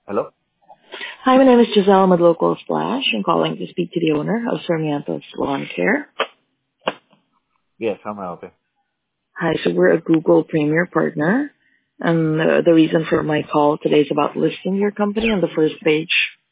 Hello? Hi, my name is Giselle. I'm with Local Splash. I'm calling to speak to the owner of Sarmiento's Lawn Care. Yes, how may I help you? Hi, so we're a Google Premier partner. And the reason for my call today is about listing your company on the first page